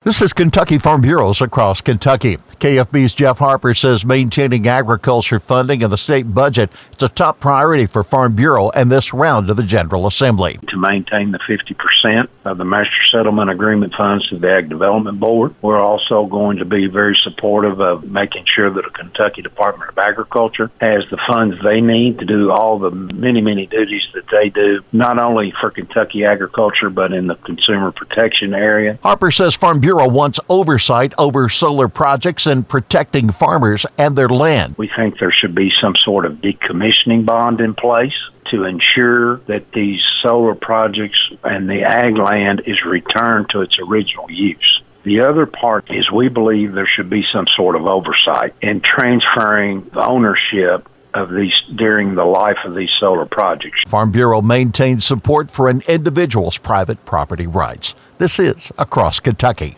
This is Kentucky Farm Bureaus across Kentucky. KFB's Jeff Harper says maintaining agriculture funding in the state budget is a top priority for Farm Bureau and this round of the General Assembly. To maintain the 50% of the Master Settlement Agreement funds to the Ag Development Board, we're also going to be very supportive of making sure that the Kentucky Department of Agriculture has the funds they need to do all the many, many duties that they do, not only for Kentucky agriculture, but in the consumer protection area. Harper says Farm Bureau wants oversight over solar projects and protecting farmers and their land. We think there should be some sort of decommissioning bond in place to ensure that these solar projects and the ag land is returned to its original use. The other part is we believe there should be some sort of oversight in transferring the ownership of these during the life of these solar projects. Farm Bureau maintains support for an individual's private property rights. This is Across Kentucky.